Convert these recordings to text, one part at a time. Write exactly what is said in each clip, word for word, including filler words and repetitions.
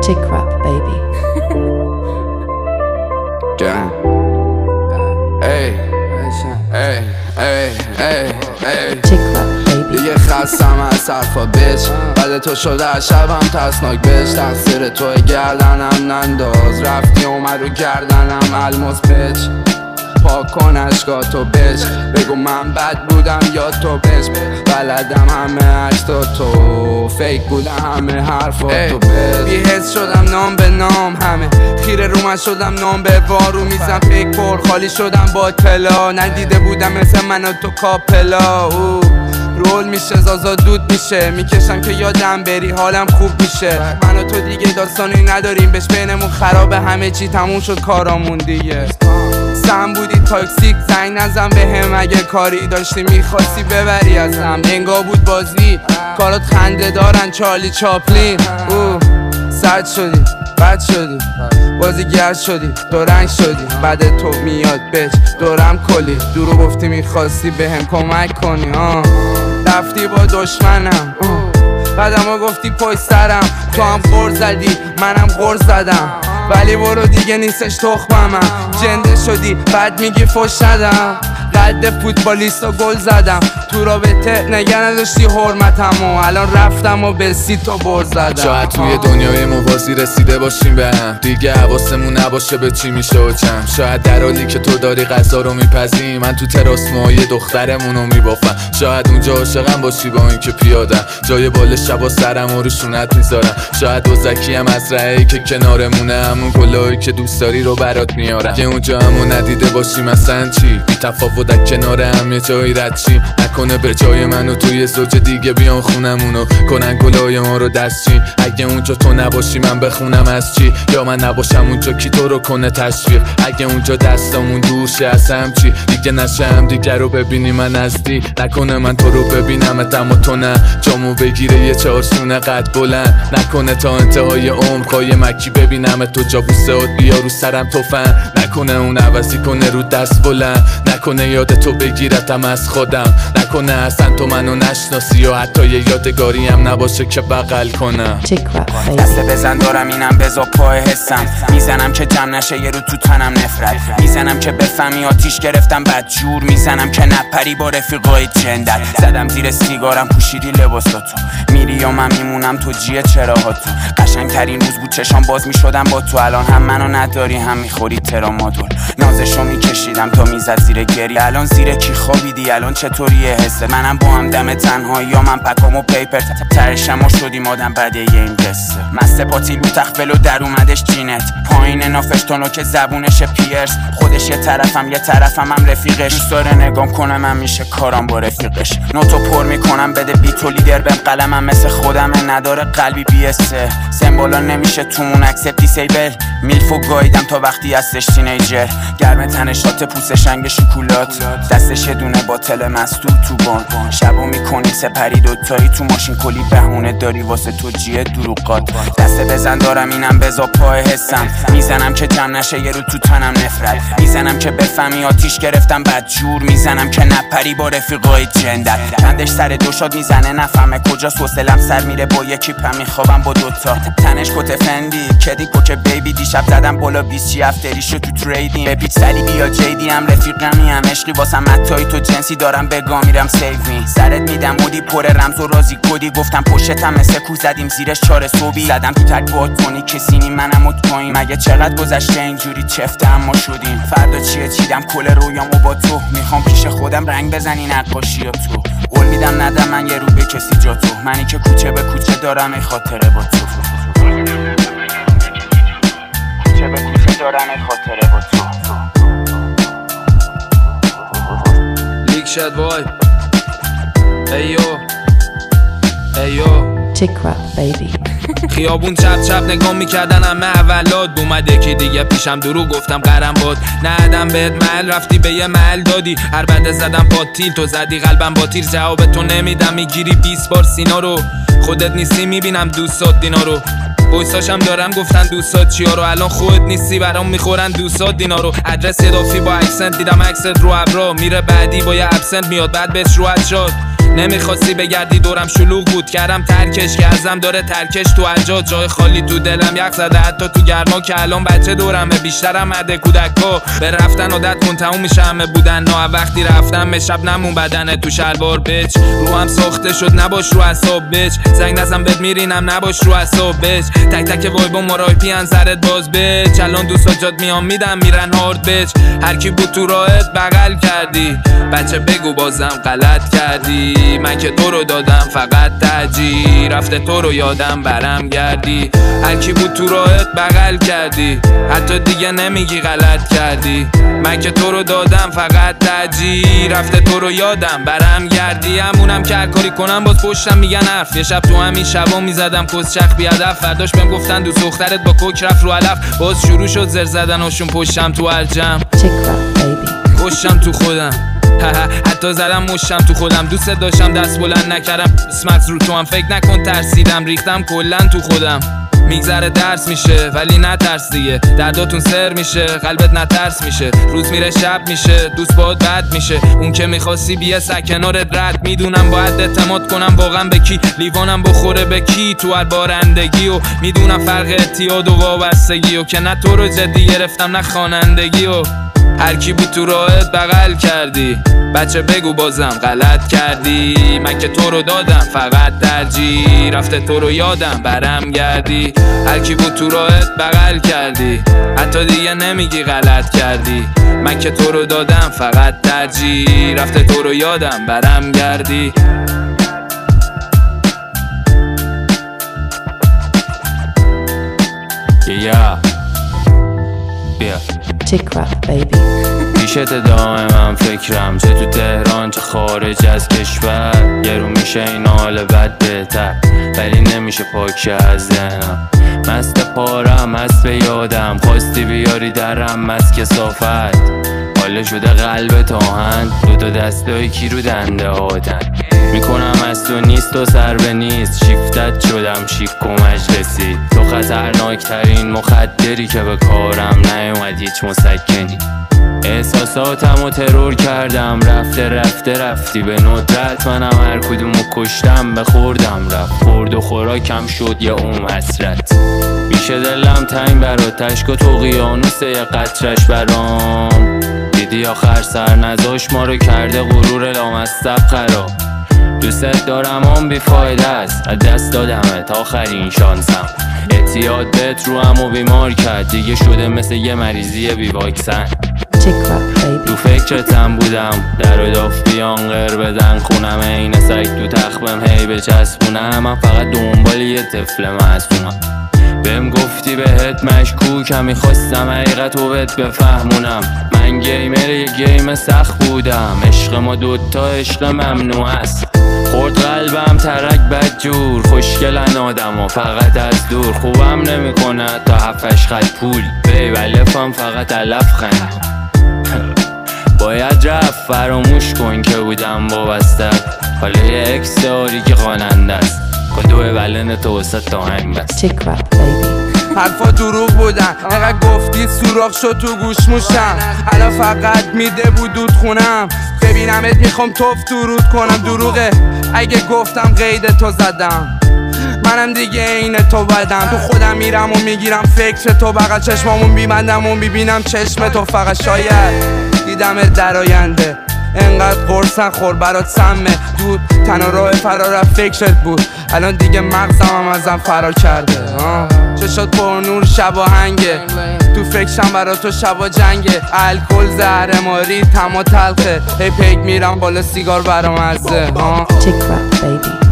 Chick rap, baby. Gang. Ey, ey, ey, ey, ey. Chick rap, baby. دیگه خستم از حرفا بیچ، بعد تو شده شبم ترسناک بیچ. تقصیر توی گردنم ننداز، رفتی اومد رو گردنم الماس بیچ. پاک کن اشکاتو بیچ، بگو من بد بودم یا تو بیچ. بلدم همه عکسا تو فیک بودم، همه حرفاتو بیچ. بی حس شدم نام به نام، همه خیره رو من شدم نام به وارو میزم. فیک پر خالی شدم با طلا، ندیده بودم مثل من و تو کاپلا. رول میشه زازا دود میشه، میکشم که یادم بری حالم خوب میشه. من و تو دیگه داستانی نداریم، بهش بینمون خرابه همه چی، تموم شد کارامون دیگه. سم بودی تاکسیک، زنگ نزن به هم اگه کاری داشتی میخواستی ببری ازم. انگا بود بازی، کارات خنده دارن چارلی چاپلین. اوه سرد شدی، بد شدی، بازیگر شدی، دو رنگ شدی. بعد تو میاد بچ دورم کلی، دورو گفتی میخواستی به هم کمک کنی. آه رفتی با دشمنم، بعدم گفتی پشت سرم. تو هم غر زدی منم غر زدم، ولی برو دیگه نیستش تخمم. جنده شدی بعد میگی فش ندم، قد فوتبالیستا گل زدم. تو رابطه نگه نداشتی حرمتم و الان رفتم و به سی تا بر زدم. شاید توی دنیای موازی رسیده باشیم به هم، دیگه حواسمون نباشه به چی میشه و چم. شاید در حالی که تو داری غذا رو میپزی، من تو تراس موهای دخترمونو میبافم. شاید اونجا عاشقم باشی با این که پیادم، جای بال شبا سرم و روشونت میذارم. شاید دوزکی هم از رهی که کنارمونه، همون گلایی که دوست داری رو برات میارم. که اونجا همو ندیده باشی مثلا چی، بی تفاوت در کنار هم یه جایی رد چی. نکنه به جای منو توی زوج دیگه بیان خونمونو کنن گلای ما رو دستچین. اگه اونجا تو نباشی من بخونم از چی، یا من نباشم اونجا کی تو رو کنه تشویق. اگه اونجا دستمون دور شه از هم چی، دیگه نشه هم دیگه رو ببینی من نزدیک. نکنه من تو رو ببینم اما تو نه، جامو بگیره یه چهارشونه قد بلند. نکنه تا انتهای عمر قای مکی ببینم تو جا بوسه ات بیا رو سرم توفن. نکنه اون عوضی کنه رو دست بلند، نکنه یاد تو بگیرتم از خودم. نکنه اصلا تو منو نشناسی و حتی یه یادگاری هم نباشه که بغل کنم. دست بزن دارم اینم بزا پای حسم، میزنم که جمع نشه یه رو تو تنم نفرت. میزنم که بفهمی آتیش گرفتم بدجور، میزنم که نپری با رفیقای جندر. زدم زیر سیگارم پوشیدی لباساتو، میری یا من میمونم تو جیه چراهاتو. قشنگ ترین روز بود چشام باز میشدم با تو، الان هم منو نداری هم میخوری ترامادول. نازشو میکشیدم تا میزد زیر گری، الان زیر کی خوابیدی الان چطوریه حسه. منم با هم دم تنهایی یا من پکامو پیپر ترشم و شدیم آدم بده یه این قصه. مست پاتیل رو تخفلو در اومدش جینت، پایین نافشتانو که زبونش پیرس. خودش یه طرفم یه طرفم هم رفیقش، دوست داره نگام کنم من میشه کارم با رفیقش. نوتو پر میکنم بده بیتو لیدر بهم قلمم مثل خودمه نداره قلبی بیسته. سمبولا نمیشه تومون اکسپت دیسیبل، میلفو گاییدم تا وقتی هستش تینیجر. گرم تنشات پوست شنگ شکولات، دستش یه دونه باتل مستور تو بان. شبو میکنی سپری دوتایی تو ماشین کلی بهونه داری واسه تو جیه دروغات. دست بزن دارم اینم بزا پای حسم، میزنم که جمع نشه یه رو تو تنم نفرت. میزنم که بفهمی آتیش گرفتم بدجور، میزنم که نپری با رفیقای جندر. چندش سر دو شاد میزنه نفهمه کجاست، حوصلم سر میره با یکی پم میخوابم با دوتا. تنش کت فندی کدی کوچ بیبی، دیشب زدم بالا بیست چی هفتریشو تو تریدینگ. بپیچ سری بیا جیدی هم رفیقمی هم عشقی واسم متایی تو جنسی دارم بگا میرم سیو می. سرت میدم مودی پر رمز و رازی کدی، گفتم پشتم مثل کو زدیم زیرش چاره صوبی. زدم تو تک با تونی کسینی منم و تویم، مگه چقدر گذشته اینجوری چفته اما شدیم. فردا چیه چیدم کل رویامو با تو، میخوام پیش خودم رنگ بزنی نقاشی تو. قول میدم ندم من یه رو به کسی جا تو، منی که کوچه به کوچه دارم ای خاطره با تو. کوچه به کوچه دارم ای خاطره با تو. لیک شد وای ایو ایو Chick rap, baby. خیابون چپ چپ نگاه میکردن همه اولاد، اومده که دیگه پیشم درو گفتم قرم باد. ندم بهت محل رفتی به یه محل دادی، هر بنده زدم با تیل تو زدی قلبم با تیر. جواب تو نمیدم میگیری بیست بار سینا رو، خودت نیستی میبینم دوستات دینا رو. بویساشم دارم گفتن دوستات چیا رو، الان خودت نیستی برام میخورن دوستات دینا رو. ادرس اضافی با اکسنت دیدم اکسنت رو ابرا، میره بعدی با یه ابسنت میاد بعد بهش رو شد. نمیخواستی بگردی دورم شلوغ بود، کردم ترکش که ازم داره ترکش تو حجاج. جای خالی تو دلم یخ زده حتی تو گرما، که الان بچه دورمه بیشترم مده کودکا. به رفتن عادت کن تموم میشه همه بودن نا، وقتی رفتم به شب نمون بدنه تو شلوار بچ. روحم ساخته شد نباش رو اعصاب بچ، زنگ نزن بهت میرینم نباش رو اعصاب بچ. تک تک وایبا مرایپی انزرت باز بچ، الان دوستا جات میام میدم میرن هارد بچ. هر کی بود تو راهت بغل کردی، بچه بگو بازم غلط کردی. من که تو رو دادم فقط ترجیح، رفته تو رو یادم برم گردی. هر کی بود تو راهت بغل کردی، حتی دیگه نمیگی غلط کردی. من که تو رو دادم فقط ترجیح، رفته تو رو یادم برم گردی. همونم که هر کاری کنم باز پشتم میگن حرف. یه شب تو همین شبا میزدم کسچخ بیادف، فرداش بهم گفتن دوست دخترت با کوک رفت رو علف. باز شروع شد زر زدن هاشون پشتم تو هر جمع. پشتم تو خودم حتی زدم مشتم تو خودم. دوست داشتم دست بلند نکردم، اسمت رو تو هم فکر نکن ترسیدم، ریختم کلن تو خودم. میگذره درس میشه ولی نترس دیگه، درداتون سر میشه قلبت نترس میشه. روز میره شب میشه دوست باهات بد میشه، اون که میخواستی بیه سکنارت رد. میدونم باید اعتماد کنم واقعا به کی، لیوانم بخوره به کی تو هر بارندگی. و میدونم فرق اعتیاد و وابستگی، و که نه تو رو جدی گرفتم نه خوانندگی. و هر کی بود تو راهت بغل کردی، بچه بگو بازم غلط کردی. من که تو رو دادم فقط ترجیح، رفته تو رو یادم برم گردی. هر کی بود تو راهت بغل کردی، حتی دیگه نمیگی غلط کردی. من که تو رو دادم فقط ترجیح، رفته تو رو یادم برم گردی. yeah. بیا Tick rap baby. پیشت دائما فکرم، چه تو تهران چه خارج از کشور. یه رو میشه این حال بد بهتر، ولی نمیشه پاک از ذهنم. مست پارم هست به یادم، خواستی بیاری درم از کثافت. حالا شده قلب آهن، دو تا دستای کی رو دنده آدن. میکنم از تو نیست و سر به نیست، شیفتت شدم شیک و مجلسی. تو خطرناکترین مخدری که به کارم نیومد هیچ مسکنی. احساساتم و ترور کردم، رفته رفته رفتی به ندرت. منم هر کدومو کشتم بخوردم رفت، خورد و خوراکم شد یا اون حسرت. میشه دلم تنگ برات، تشک و تو قیانوسه یه قطرش برام. دیدی آخر سر نزاش ما رو کرده غرور لامصب خراب. دوست دارم اون بیفایده است، از دست دادمت آخرین شانسم. اعتیاد بهت رو هم و بیمار کرد، دیگه شده مثل یه مریضی بی واکسن. تو فکرتم بودم در و داف بیان غیر بدن خونم، این سگ تو تخبم هی بچسبونم. من فقط دنبال یه طفل معصومم. بهم گفتی بهت مشکوکم، میخواستم حقیقتو بهت بفهمونم. من گیمر یه گیم سخت بودم، عشق ما دوتا عشق ممنوع است. خورد قلبم ترک بدجور، خوشگلن آدم و فقط از دور. خوبم نمیکنه تا هفتش خط پول، بیب الفم فقط علف خند. باید رفت فراموش کن که بودم وابسته، حالا یه اکس داری که خواننده است. کدوه ولن تو وسط تا هنگ بست. Tick rap baby. حرفا دروغ بودن، اگه گفتی سوراخ شد تو گوش موشم. الان فقط میده بود دود خونم، ببینمت میخوام توف درود کنم. دروغه اگه گفتم قید تو زدم، منم دیگه این تو بدم. تو خودم میرم و میگیرم فکر تو بغل، چشمامون بیبندم و میبینم چشم تو فقط. شاید دیدم در آینده انقدر قرصن خور برات سمه، دود تنها راه فرار فکرت بود. الان دیگه مغزم هم ازم فرار کرده. چشات پر نور شب آهنگه، تو فکرشم برا تو شبا جنگه. الکل زهر ماری تما تلخه، هی پیک میرم بالا سیگار برام ازه. Tick rap baby.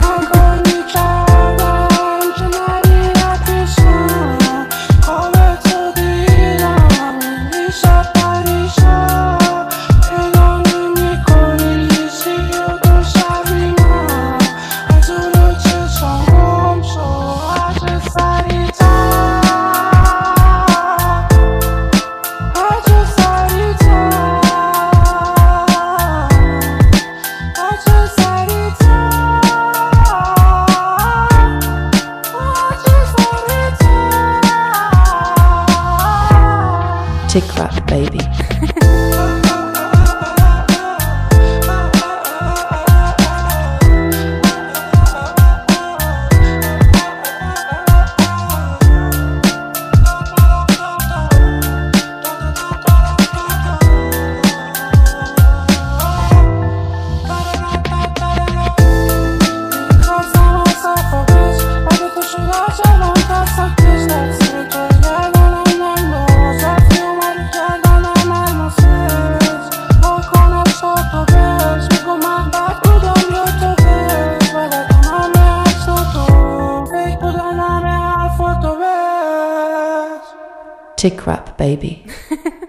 Tick rap baby. Tick rap, baby.